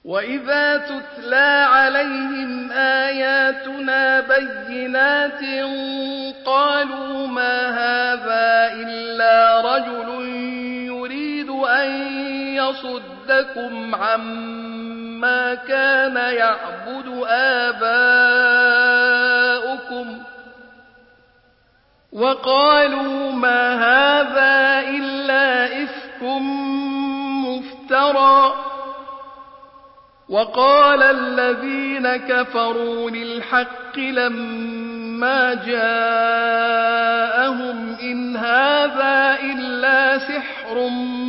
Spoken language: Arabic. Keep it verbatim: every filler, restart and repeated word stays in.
وَإِذَا تُتْلَىٰ عَلَيْهِمْ آيَاتُنَا بَيِّنَاتٍ قَالُوا مَا هَٰذَا إِلَّا رَجُلٌ يُرِيدُ أَن يَصُدَّكُمْ عَمَّا كَانَ يَعْبُدُ آبَاؤُكُمْ وَقَالُوا مَا هَٰذَا إِلَّا إِفْكٌ مُّفْتَرًى. وَقَالَ الَّذِينَ كَفَرُوا لِلْحَقِّ لَمَّا جَاءَهُمْ إِنْ هَٰذَا إِلَّا سِحْرٌ